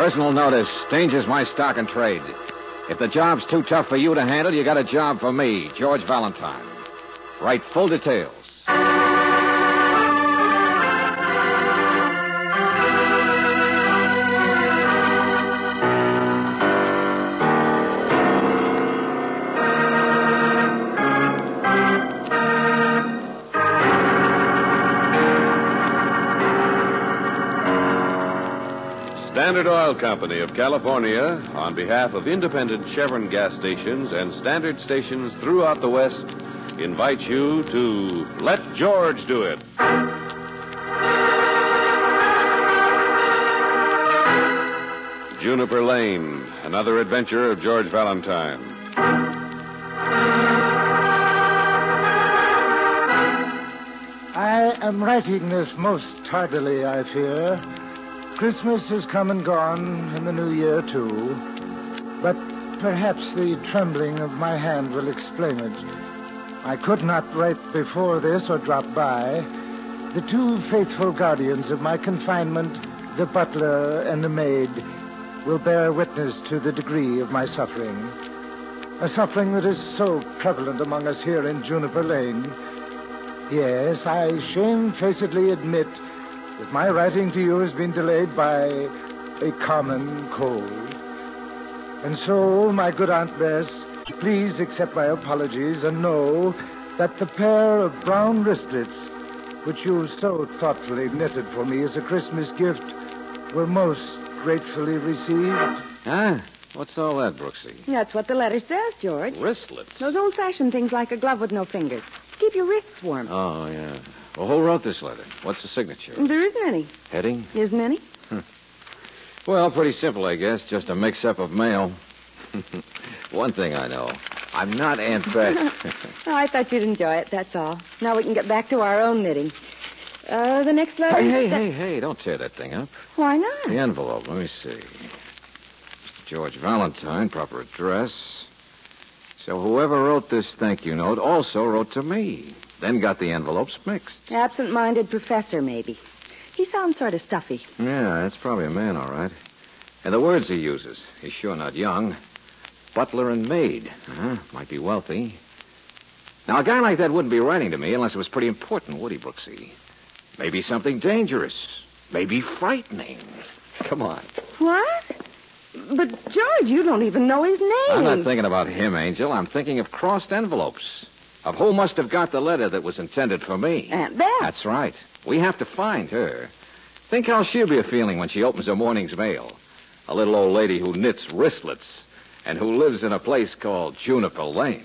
Personal notice. Danger's my stock and trade. If the job's too tough for you to handle, you got a job for me, George Valentine. Write full details. Standard Oil Company of California, on behalf of independent Chevron gas stations and Standard stations throughout the West, invites you to Let George Do It. Juniper Lane, another adventure of George Valentine. I am writing this most tardily, I fear. Christmas has come and gone, and the New Year, too. But perhaps the trembling of my hand will explain it. I could not write before this or drop by. The two faithful guardians of my confinement, the butler and the maid, will bear witness to the degree of my suffering. A suffering that is so prevalent among us here in Juniper Lane. Yes, I shamefacedly admit that my writing to you has been delayed by a common cold. And so, my good Aunt Bess, please accept my apologies and know that the pair of brown wristlets, which you so thoughtfully knitted for me as a Christmas gift, were most gratefully received. Huh? What's all that, Brooksy? That's what the letter says, George. Wristlets? Those old-fashioned things like a glove with no fingers. Keep your wrists warm. Oh, yeah. Well, who wrote this letter? What's the signature? There isn't any. Heading? Isn't any? Well, pretty simple, I guess. Just a mix-up of mail. One thing I know. I'm not Aunt Bess. Oh, I thought you'd enjoy it, that's all. Now we can get back to our own knitting. The next letter... Hey, don't tear that thing up. Why not? The envelope, let me see. George Valentine, proper address. So whoever wrote this thank you note also wrote to me. Then got the envelopes mixed. Absent-minded professor, maybe. He sounds sort of stuffy. Yeah, that's probably a man, all right. And the words he uses. He's sure not young. Butler and maid. Might be wealthy. Now, a guy like that wouldn't be writing to me unless it was pretty important, would he, Brooksy? Maybe something dangerous. Maybe frightening. Come on. What? But, George, you don't even know his name. I'm not thinking about him, Angel. I'm thinking of crossed envelopes. Of who must have got the letter that was intended for me. Aunt Beth. That's right. We have to find her. Think how she'll be feeling when she opens her morning's mail. A little old lady who knits wristlets and who lives in a place called Juniper Lane.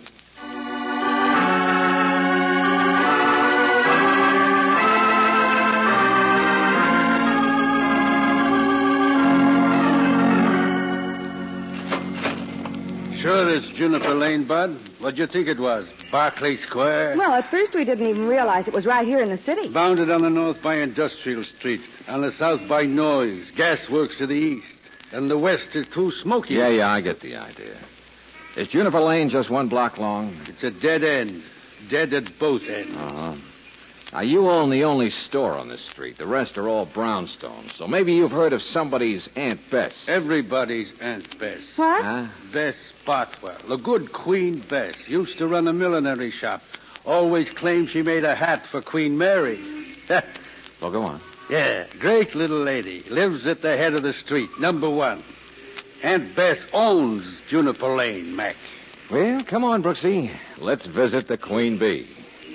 Sure it's Juniper Lane, Bud? What'd you think it was? Barclay Square? Well, at first we didn't even realize it was right here in the city. Bounded on the north by Industrial Street, on the south by Noise, Gasworks to the east, and the west is too smoky. Yeah, I get the idea. Is Juniper Lane just one block long? It's a dead end. Dead at both ends. Uh-huh. Now, you own the only store on this street. The rest are all brownstones. So maybe you've heard of somebody's Aunt Bess. Everybody's Aunt Bess. What? Huh? Bess Bothwell, a good Queen Bess. Used to run a millinery shop. Always claimed she made a hat for Queen Mary. Well, go on. Yeah, great little lady. Lives at the head of the street, number 1. Aunt Bess owns Juniper Lane, Mac. Well, come on, Brooksy. Let's visit the Queen Bee.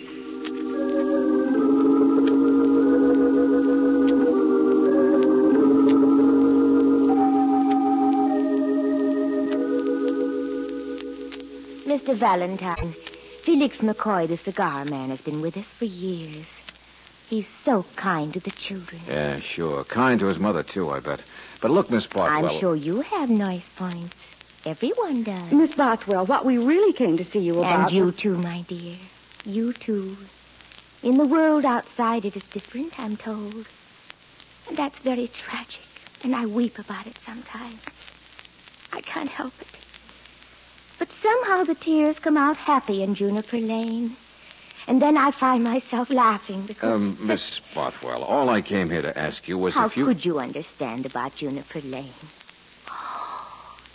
Mr. Valentine, Felix McCoy, the cigar man, has been with us for years. He's so kind to the children. Yeah, sure. Kind to his mother, too, I bet. But look, Miss Bothwell... I'm sure you have nice points. Everyone does. Miss Bothwell, what we really came to see you about... And you too, my dear. You too. In the world outside, it is different, I'm told. And that's very tragic. And I weep about it sometimes. I can't help it. But somehow the tears come out happy in Juniper Lane. And then I find myself laughing because... Miss Bothwell, all I came here to ask you was How if you... could you understand about Juniper Lane?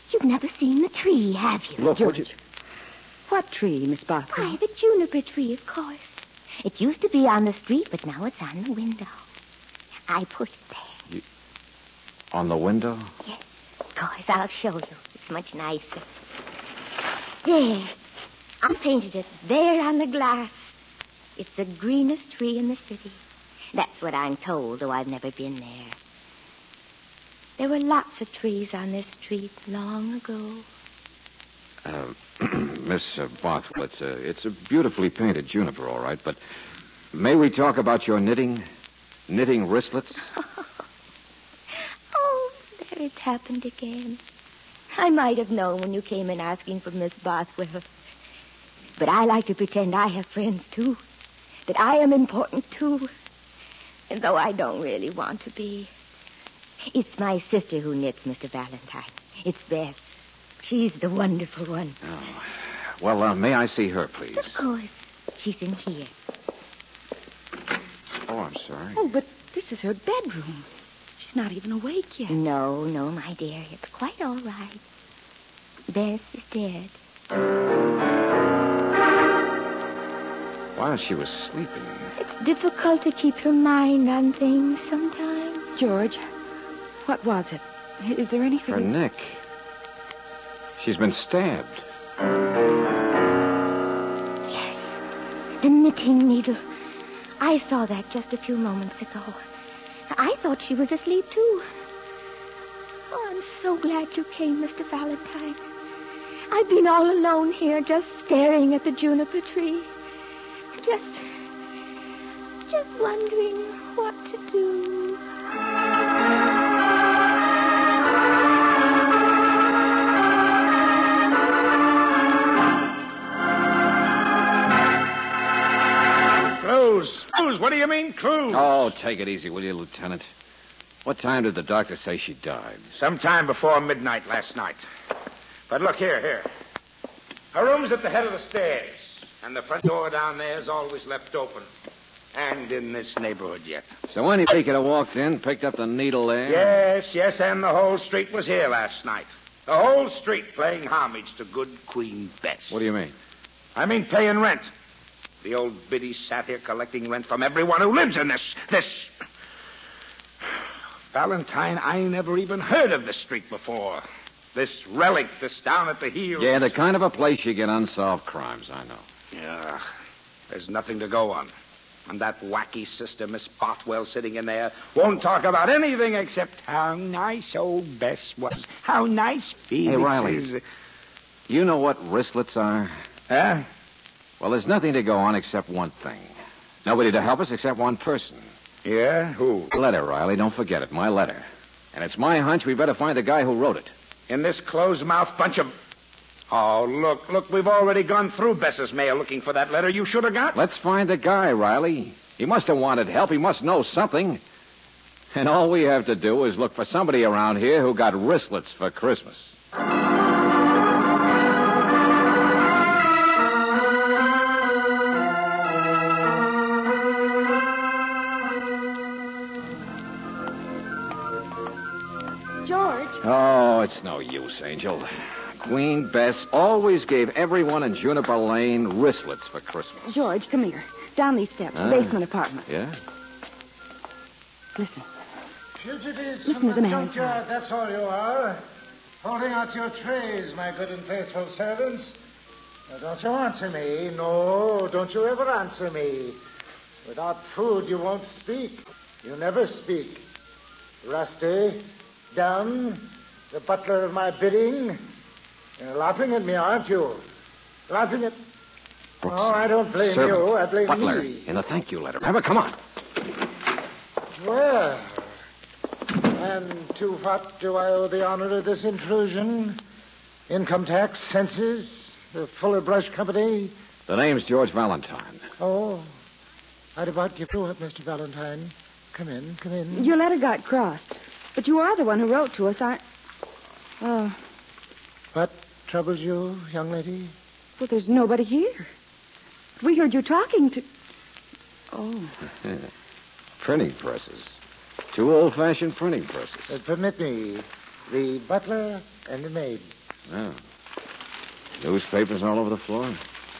You've never seen the tree, have you? Look, would George. What tree, Miss Bothwell? Why, the juniper tree, of course. It used to be on the street, but now it's on the window. I put it there. On the window? Yes, of course. I'll show you. It's much nicer. There. I painted it there on the glass. It's the greenest tree in the city. That's what I'm told, though I've never been there. There were lots of trees on this street long ago. Miss Bothwell, it's a beautifully painted juniper, all right, but may we talk about your knitting wristlets? Oh, there it's happened again. I might have known when you came in asking for Miss Bothwell. But I like to pretend I have friends, too. That I am important, too. And though I don't really want to be. It's my sister who knits, Mr. Valentine. It's Bess. She's the wonderful one. Oh. Well, may I see her, please? Of course. She's in here. Oh, I'm sorry. Oh, but this is her bedroom. She's not even awake yet. No, my dear. It's quite all right. Bess is dead. While she was sleeping. It's difficult to keep your mind on things sometimes. George, what was it? Is there anything... Her neck. She's been stabbed. Yes. The knitting needle. I saw that just a few moments ago. I thought she was asleep, too. Oh, I'm so glad you came, Mr. Valentine. I've been all alone here, just staring at the juniper tree. Just wondering what to do. Clues? What do you mean, clues? Oh, take it easy, will you, Lieutenant? What time did the doctor say she died? Sometime before midnight last night. But look here. Her room's at the head of the stairs, and the front door down there is always left open. And in this neighborhood yet. So anybody could have walked in, picked up the needle there? Yes, and the whole street was here last night. The whole street playing homage to good Queen Bess. What do you mean? I mean paying rent. The old biddy sat here collecting rent from everyone who lives in this... Valentine, I never even heard of this street before. This relic, this down at the heel. Yeah, the kind of a place you get unsolved crimes, I know. Yeah, there's nothing to go on. And that wacky sister, Miss Bothwell, sitting in there, won't talk about anything except how nice old Bess was. How nice Felix Hey, Riley. is. You know what wristlets are? Huh? Well, there's nothing to go on except one thing. Nobody to help us except one person. Yeah? Who? Letter, Riley. Don't forget it. My letter. And it's my hunch we better find the guy who wrote it. In this closed-mouth bunch of... Oh, look, we've already gone through Bess's mail looking for that letter you should have got. Let's find the guy, Riley. He must have wanted help. He must know something. And all we have to do is look for somebody around here who got wristlets for Christmas. George. Oh, it's no use, Angel. Queen Bess always gave everyone in Juniper Lane wristlets for Christmas. George, come here. Down these steps, the basement apartment. Yeah? Listen. Fugitives Listen from to the man junkyard, inside. that's all you are. Holding out your trays, my good and faithful servants. Now, don't you answer me. No, don't you ever answer me. Without food, you won't speak. You never speak. Rusty, Dunn, the butler of my bidding. You're laughing at me, aren't you? Laughing at... Brooks, Oh, I don't blame servant, you. I blame Butler, me. in the thank you letter. Remember, come on. Well, and to what do I owe the honor of this intrusion? Income tax, census, the Fuller Brush Company? The name's George Valentine. Oh, I'd about give you up, Mr. Valentine. Come in. Your letter got crossed. But you are the one who wrote to us, aren't... Oh, What troubles you, young lady? well, there's nobody here. We heard you talking to... Oh. Printing presses. 2 old-fashioned printing presses. Permit me, the butler and the maid. Oh. Newspapers all over the floor.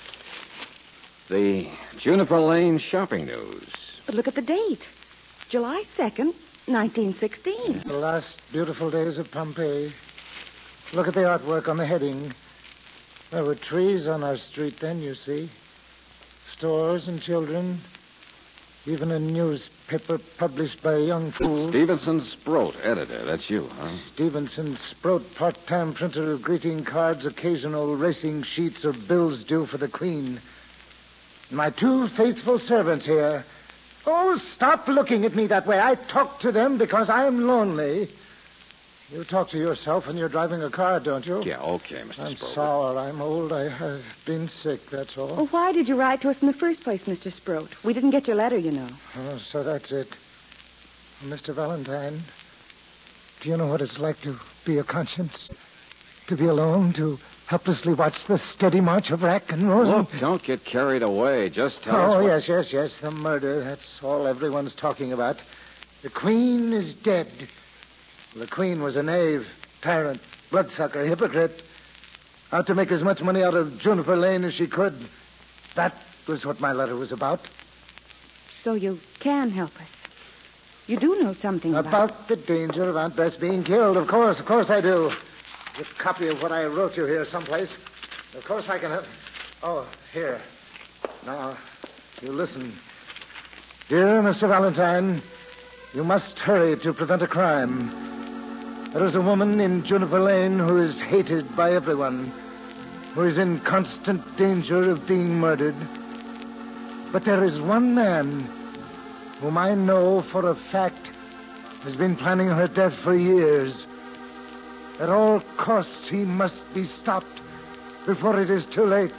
The Juniper Lane shopping news. But look at the date. July 2nd, 1916. The last beautiful days of Pompeii. Look at the artwork on the heading. There were trees on our street then, you see. Stores and children. Even a newspaper published by a young fool. Stevenson Sproat, editor. That's you, huh? Stevenson Sproat, part-time printer of greeting cards, occasional racing sheets or bills due for the Queen. My two faithful servants here. Oh, stop looking at me that way. I talk to them because I'm lonely. You talk to yourself when you're driving a car, don't you? Yeah, okay, Mr. I'm Sproat. sour. I'm old. I've been sick, that's all. Well, why did you write to us in the first place, Mr. Sproat? We didn't get your letter, you know. Oh, so that's it. Mr. Valentine, do you know what it's like to be a conscience? To be alone, to helplessly watch the steady march of rack and roll? Look, don't get carried away. Just tell us Oh, what... yes. The murder. That's all everyone's talking about. The Queen is dead. The Queen was a knave, tyrant, bloodsucker, hypocrite. Out to make as much money out of Juniper Lane as she could. That was what my letter was about. So you can help us. You do know something about the danger of Aunt Bess being killed. Of course I do. There's a copy of what I wrote you here someplace. Of course I can help. Oh, here. Now, you listen. Dear Mr. Valentine, you must hurry to prevent a crime. There is a woman in Juniper Lane who is hated by everyone, who is in constant danger of being murdered. But there is one man whom I know for a fact has been planning her death for years. At all costs, he must be stopped before it is too late.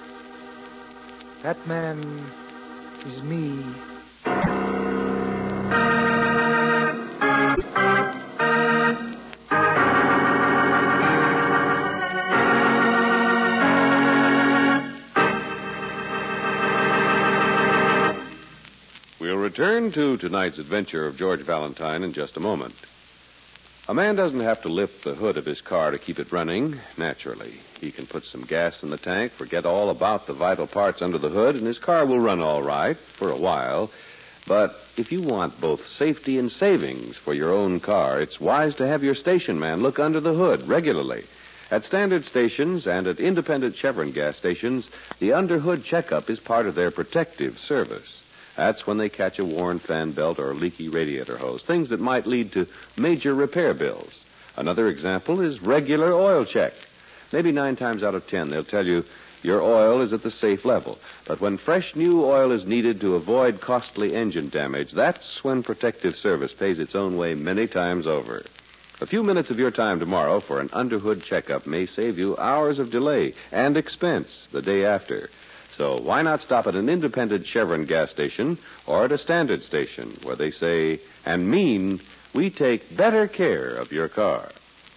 That man is me. We'll return to tonight's adventure of George Valentine in just a moment. A man doesn't have to lift the hood of his car to keep it running, naturally. He can put some gas in the tank, forget all about the vital parts under the hood, and his car will run all right for a while. But if you want both safety and savings for your own car, it's wise to have your station man look under the hood regularly. At standard stations and at independent Chevron gas stations, the under-hood checkup is part of their protective service. That's when they catch a worn fan belt or a leaky radiator hose, things that might lead to major repair bills. Another example is regular oil check. Maybe 9 times out of 10 they'll tell you your oil is at the safe level. But when fresh new oil is needed to avoid costly engine damage, that's when protective service pays its own way many times over. A few minutes of your time tomorrow for an under-hood checkup may save you hours of delay and expense the day after. So why not stop at an independent Chevron gas station or at a standard station where they say and mean we take better care of your car.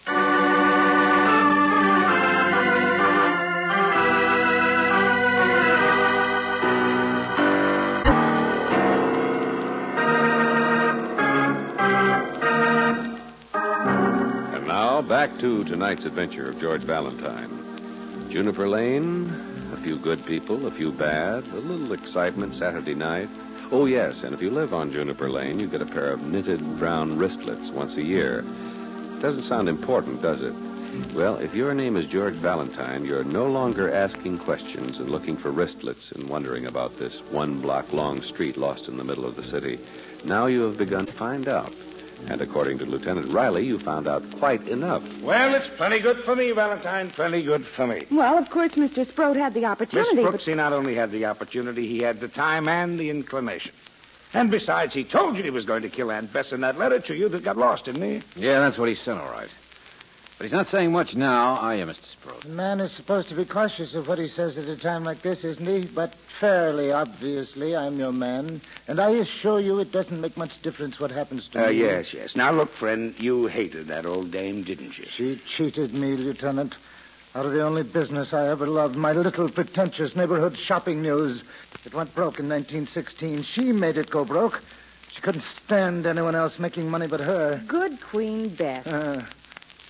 And now back to tonight's adventure of George Valentine. Juniper Lane... A few good people, a few bad, a little excitement Saturday night. Oh, yes, and if you live on Juniper Lane, you get a pair of knitted brown wristlets once a year. Doesn't sound important, does it? Well, if your name is George Valentine, you're no longer asking questions and looking for wristlets and wondering about this 1-block-long street lost in the middle of the city. Now you have begun to find out. And according to Lieutenant Riley, you found out quite enough. Well, it's plenty good for me, Valentine. Plenty good for me. Well, of course, Mr. Sproat had the opportunity. Miss Brooks, he not only had the opportunity, he had the time and the inclination. And besides, he told you he was going to kill Aunt Bess in that letter to you that got lost, didn't he? Yeah, that's what he said, all right. But he's not saying much now, are you, Mr. Sproat? A man is supposed to be cautious of what he says at a time like this, isn't he? But fairly obviously, I'm your man. And I assure you it doesn't make much difference what happens to me. Yes. Now, look, friend, you hated that old dame, didn't you? She cheated me, Lieutenant. Out of the only business I ever loved, my little pretentious neighborhood shopping news. It went broke in 1916. She made it go broke. She couldn't stand anyone else making money but her. Good Queen Bess.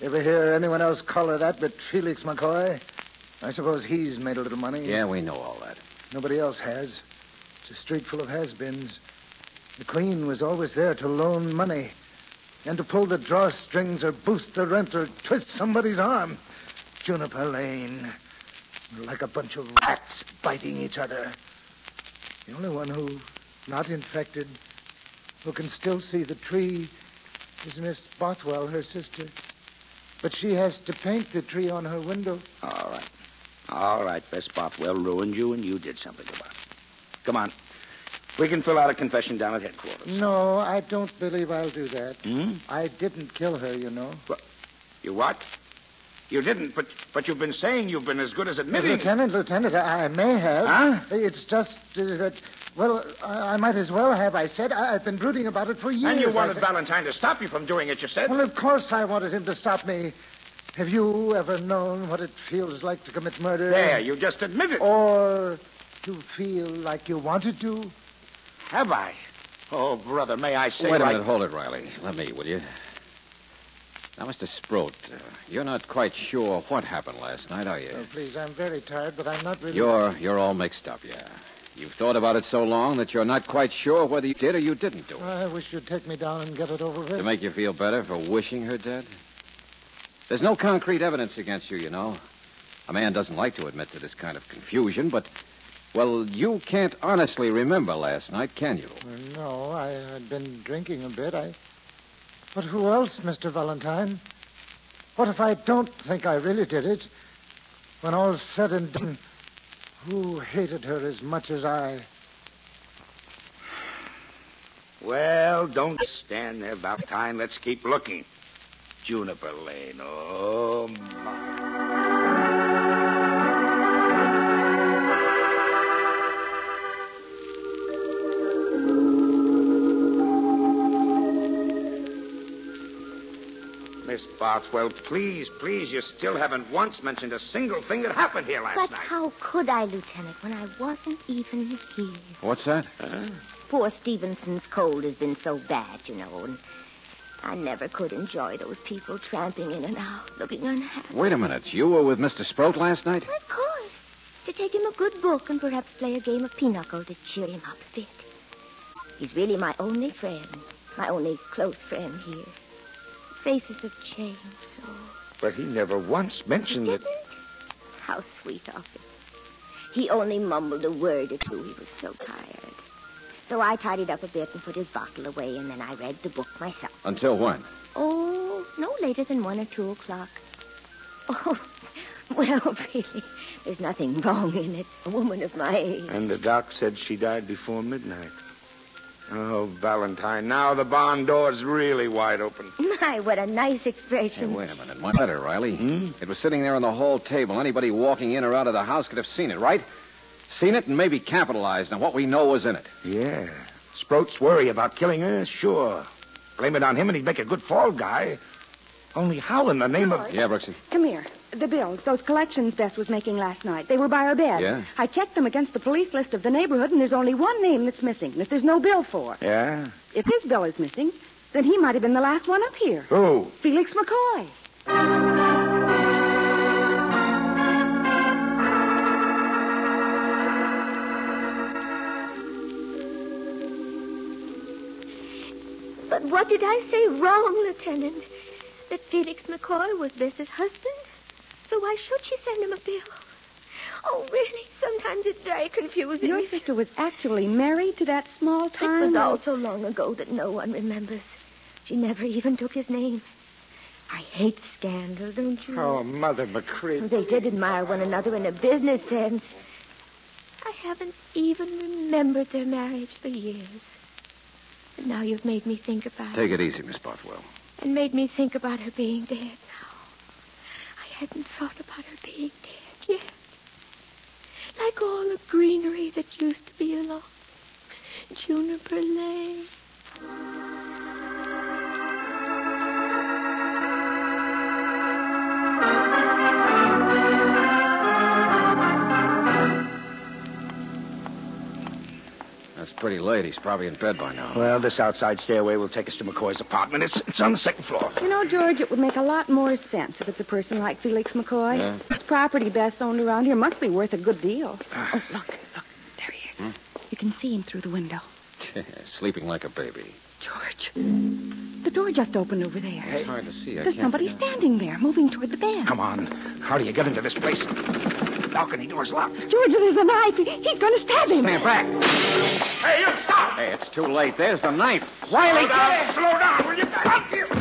Ever hear anyone else call her that but Felix McCoy? I suppose he's made a little money. Yeah, we know all that. Nobody else has. It's a street full of has-beens. The Queen was always there to loan money and to pull the drawstrings or boost the rent or twist somebody's arm. Juniper Lane. Like a bunch of rats biting each other. The only one who's not infected, who can still see the tree, is Miss Bothwell, her sister. But she has to paint the tree on her window. All right. All right, Miss Bothwell ruined you, and you did something about it. Come on. We can fill out a confession down at headquarters. No, I don't believe I'll do that. Hmm? I didn't kill her, you know. You what? You didn't, but you've been saying you've been as good as admitting. Lieutenant, I may have. Huh? It's just that, well, I might as well have, I said. I've been brooding about it for years. And you wanted Valentine to stop you from doing it, you said? Well, of course I wanted him to stop me. Have you ever known what it feels like to commit murder? There, you just admitted. Or to feel like you wanted to? Have I? Oh, brother, may I say... Wait a minute. Hold it, Riley. Let me, will you? Now, Mr. Sproat, you're not quite sure what happened last night, are you? Oh, please, I'm very tired, but I'm not really... You're all mixed up, yeah. You've thought about it so long that you're not quite sure whether you did or you didn't do it. I wish you'd take me down and get it over with. To make you feel better for wishing her dead? There's no concrete evidence against you, you know. A man doesn't like to admit to this kind of confusion, but, well, you can't honestly remember last night, can you? No, I'd been drinking a bit. But who else, Mr. Valentine? What if I don't think I really did it? When all's said and done, who hated her as much as I? Well, don't stand there, Valentine. Let's keep looking. Juniper Lane. Oh, my. Miss Bothwell, please, you still haven't once mentioned a single thing that happened here last But night. how could I, Lieutenant, when I wasn't even here? What's that? Poor Stevenson's cold has been so bad, you know, and I never could enjoy those people tramping in and out, looking unhappy. Wait a minute. You were with Mr. Sproat last night? Of course. To take him a good book and perhaps play a game of pinochle to cheer him up a bit. He's really my only friend, my only close friend here. Faces have changed so. But he never once mentioned Didn't? it. How sweet of him. He only mumbled a word or two. He was so tired. So I tidied up a bit and put his bottle away, and then I read the book myself. Until when? Oh, no later than 1 or 2 o'clock. Oh, well, really, there's nothing wrong in it. A woman of my age. And the doc said she died before midnight. Oh, Valentine, now the barn door's really wide open. My, what a nice Hey, expression. wait a minute. My letter, Riley. It was sitting there on the hall table. Anybody walking in or out of the house could have seen it, right? Seen it and maybe capitalized on what we know was in it. Yeah. Sproat's worry about killing her, sure. Blame it on him and he'd make a good fall guy. Only how in the name of... Yeah, Brooksy? Come here. The bills, those collections Bess was making last night. They were by her bed. Yeah? I checked them against the police list of the neighborhood, and there's only one name that's missing that there's no bill for. Yeah? If his bill is missing, then he might have been the last one up here. Who? Felix McCoy. But what did I say wrong, Lieutenant? That Felix McCoy was Bess's husband? So why should she send him a bill? Oh, really? Sometimes it's very confusing. Your sister was actually married to that small-time... It was all so long ago that no one remembers. She never even took his name. I hate scandal, don't you? Oh, Mother McCree. They did admire one another in a business sense. I haven't even remembered their marriage for years. And now you've made me think about Take it. it easy, Miss Bothwell. And made me think about her being dead now. I hadn't thought about her being dead yet. Like all the greenery that used to be along Juniper Lane. That's pretty late. late. He's probably in bed by now. Well, this outside stairway will take us to McCoy's apartment. It's on the second floor. You know, George, it would make a lot more sense if it's a person like Felix McCoy. Yeah? This property Bess owned around here must be worth a good deal. Oh, look. There he is. Hmm? You can see him through the window. Sleeping like a baby. George, the door just opened over there. It's hard to see. There's somebody standing there, moving toward the bed. Come on. How do you get into this place? Balcony door's locked. George, there's a knife. He's going to stab him. Stand back. Hey, you stop! Hey, it's too late. There's the knife. Riley, slow down, will you? Up you.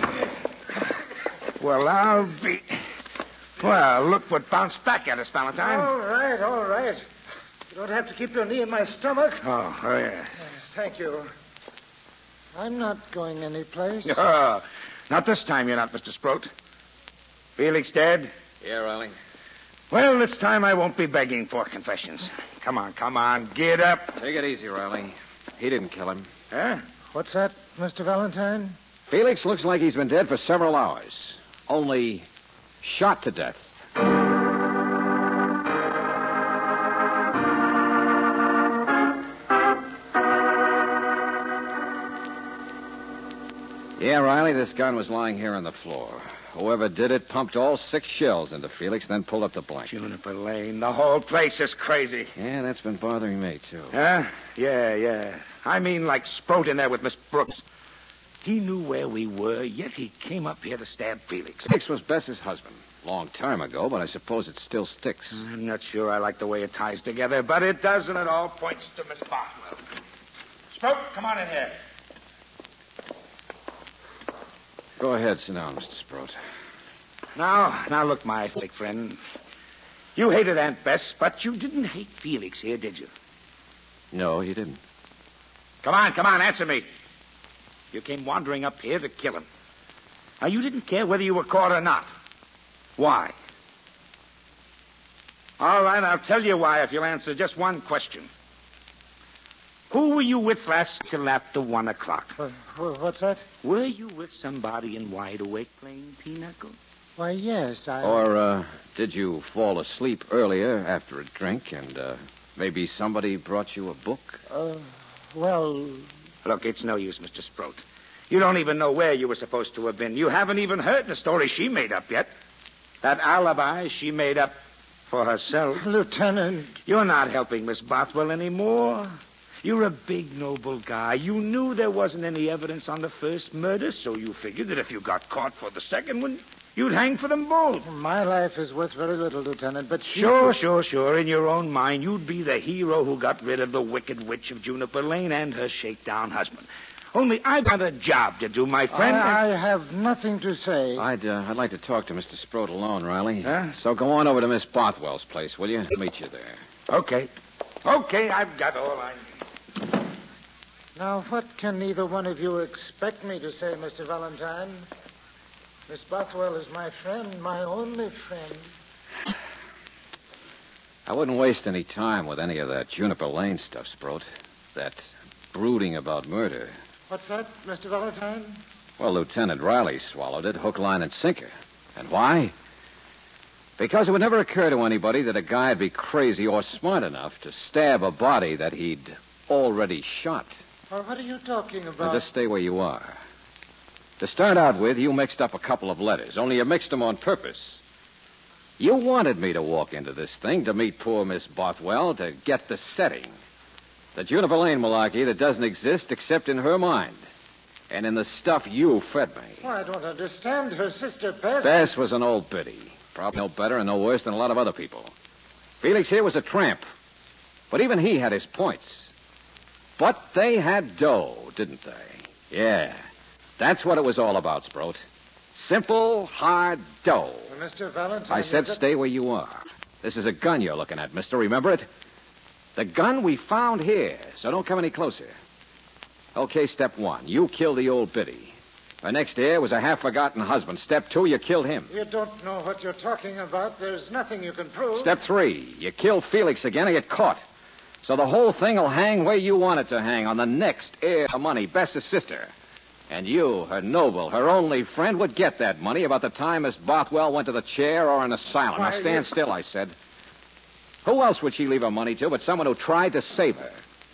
Well, I'll be... Well, look what bounced back at us, Valentine. All right. You don't have to keep your knee in my stomach. Oh, yeah. Thank you. I'm not going anyplace. Oh, not this time you're not, Mr. Sproat. Felix dead? Yeah, Riley. Well, this time I won't be begging for confessions. Come on, get up. Take it easy, Riley. He didn't kill him. Huh? What's that, Mr. Valentine? Felix looks like he's been dead for several hours. Only shot to death. Yeah, Riley, this gun was lying here on the floor. Whoever did it pumped all 6 shells into Felix, then pulled up the blank. Juniper Lane, the whole place is crazy. Yeah, that's been bothering me, too. Huh? Yeah. I mean, like Sproat in there with Miss Brooks. He knew where we were, yet he came up here to stab Felix. Felix was Bess's husband. Long time ago, but I suppose it still sticks. I'm not sure I like the way it ties together, but it does, and it all points to Miss Bothwell. Sproat, come on in here. Go ahead, sit down, Mr. Sproat. Now, look, my big friend. You hated Aunt Bess, but you didn't hate Felix here, did you? No, he didn't. Come on, answer me. You came wandering up here to kill him. Now, you didn't care whether you were caught or not. Why? All right, I'll tell you why if you'll answer just one question. Who were you with last till after 1 o'clock? What's that? Were you with somebody in Wide Awake playing pinochle? Why, yes, Or, did you fall asleep earlier after a drink and, maybe somebody brought you a book? Well... Look, it's no use, Mr. Sproat. You don't even know where you were supposed to have been. You haven't even heard the story she made up yet. That alibi she made up for herself. Lieutenant... You're not helping Miss Bothwell anymore. You're a big, noble guy. You knew there wasn't any evidence on the first murder, so you figured that if you got caught for the second one, you'd hang for them both. My life is worth very little, Lieutenant, but she... Sure. In your own mind, you'd be the hero who got rid of the wicked witch of Juniper Lane and her shakedown husband. Only I've got a job to do, my friend. I have nothing to say. I'd like to talk to Mr. Sproat alone, Riley. Huh? So go on over to Miss Bothwell's place, will you? Meet you there. Okay, I've got all I need. Now, what can either one of you expect me to say, Mr. Valentine? Miss Bothwell is my friend, my only friend. I wouldn't waste any time with any of that Juniper Lane stuff, Sproat. That brooding about murder. What's that, Mr. Valentine? Well, Lieutenant Riley swallowed it, hook, line, and sinker. And why? Because it would never occur to anybody that a guy'd be crazy or smart enough to stab a body that he'd already shot. Well, what are you talking Now, about? just stay where you are. To start out with, you mixed up a couple of letters, only you mixed them on purpose. You wanted me to walk into this thing to meet poor Miss Bothwell, to get the setting. The Juniper Lane malarkey that doesn't exist except in her mind. And in the stuff you fed me. Well, I don't understand. Her sister, Bess... Bess was an old biddy. Probably no better and no worse than a lot of other people. Felix here was a tramp. But even he had his points. But they had dough, didn't they? Yeah. That's what it was all about, Sproat. Simple, hard dough. Well, Mr. Valentine... I said stay where you are. This is a gun you're looking at, mister. Remember it? The gun we found here, so don't come any closer. Okay, step 1. You killed the old biddy. Her next heir was a half-forgotten husband. Step 2, you killed him. You don't know what you're talking about. There's nothing you can prove. Step 3, you killed Felix again and get caught. So the whole thing will hang where you want it to hang, on the next heir of money, Bess's sister. And you, her noble, her only friend, would get that money about the time Miss Bothwell went to the chair or an asylum. Why, Now stand still, I said. Who else would she leave her money to but someone who tried to save her?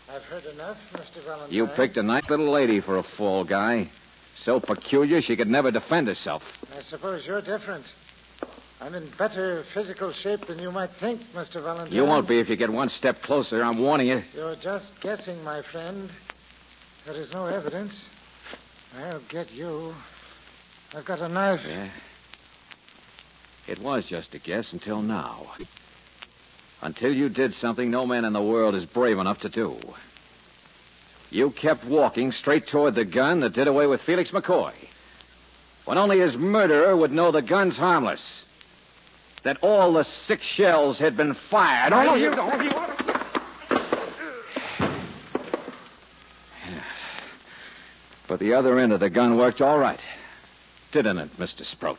I've heard enough, Mr. Valentine. You picked a nice little lady for a fall guy. So peculiar she could never defend herself. I suppose you're different. I'm in better physical shape than you might think, Mr. Valentine. You won't be if you get one step closer. I'm warning you. You're just guessing, my friend. There is no evidence. I'll get you. I've got a knife. Yeah. It was just a guess until now. Until you did something no man in the world is brave enough to do. You kept walking straight toward the gun that did away with Felix McCoy. When only his murderer would know the gun's harmless. That all the 6 shells had been fired. All of you. But the other end of the gun worked all right. Didn't it, Mr. Sproat?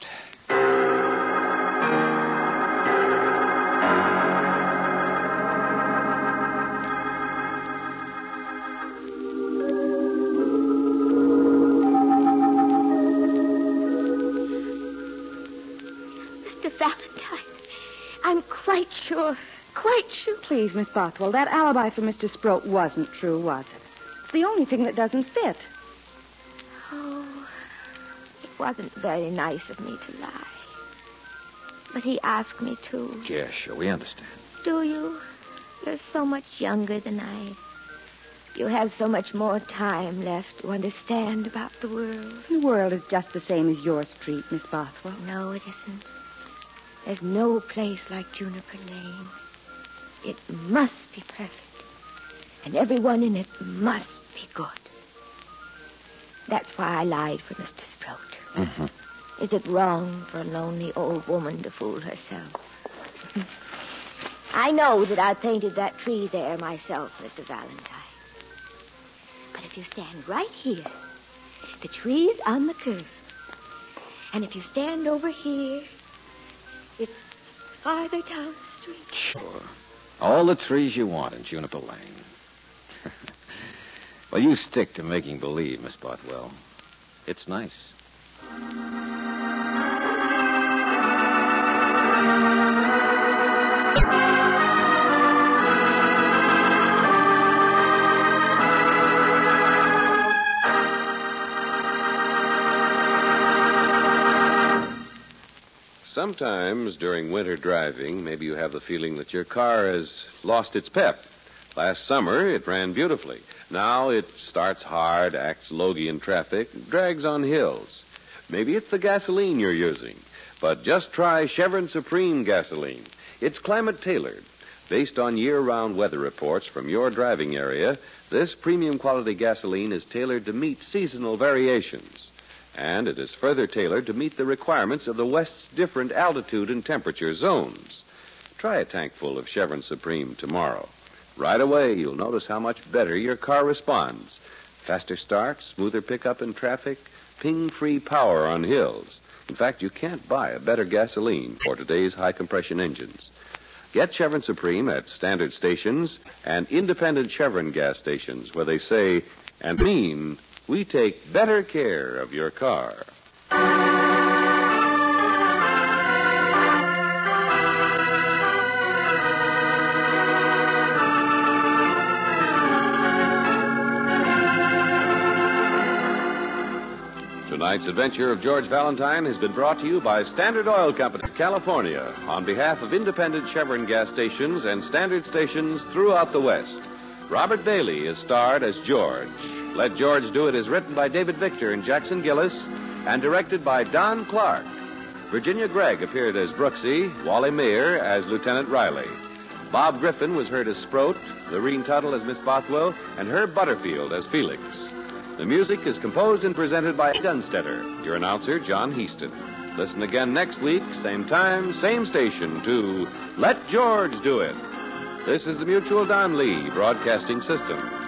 I'm quite sure. Please, Miss Bothwell, that alibi for Mr. Sproat wasn't true, was it? It's the only thing that doesn't fit. Oh, it wasn't very nice of me to lie. But he asked me to. Yeah, sure, we understand. Do you? You're so much younger than I. You have so much more time left to understand about the world. The world is just the same as your street, Miss Bothwell. No, it isn't. There's no place like Juniper Lane. It must be perfect. And everyone in it must be good. That's why I lied for Mr. Sproat. Mm-hmm. Is it wrong for a lonely old woman to fool herself? I know that I painted that tree there myself, Mr. Valentine. But if you stand right here, the tree's on the curve. And if you stand over here, it's farther down the street. Sure. All the trees you want in Juniper Lane. Well, you stick to making believe, Miss Bothwell. It's nice. Sometimes during winter driving, maybe you have the feeling that your car has lost its pep. Last summer, it ran beautifully. Now it starts hard, acts logy in traffic, drags on hills. Maybe it's the gasoline you're using. But just try Chevron Supreme gasoline. It's climate-tailored. Based on year-round weather reports from your driving area, this premium quality gasoline is tailored to meet seasonal variations. And it is further tailored to meet the requirements of the West's different altitude and temperature zones. Try a tank full of Chevron Supreme tomorrow. Right away, you'll notice how much better your car responds. Faster start, smoother pickup in traffic, ping-free power on hills. In fact, you can't buy a better gasoline for today's high-compression engines. Get Chevron Supreme at standard stations and independent Chevron gas stations where they say and mean we take better care of your car. Tonight's adventure of George Valentine has been brought to you by Standard Oil Company of California on behalf of independent Chevron gas stations and standard stations throughout the West. Robert Bailey is starred as George. Let George Do It is written by David Victor and Jackson Gillis and directed by Don Clark. Virginia Gregg appeared as Brooksy, Wally Mayer as Lieutenant Riley. Bob Griffin was heard as Sproat, Lorene Tuttle as Miss Bothwell, and Herb Butterfield as Felix. The music is composed and presented by Dunstetter, your announcer, John Heaston. Listen again next week, same time, same station, to Let George Do It. This is the Mutual Don Lee Broadcasting System.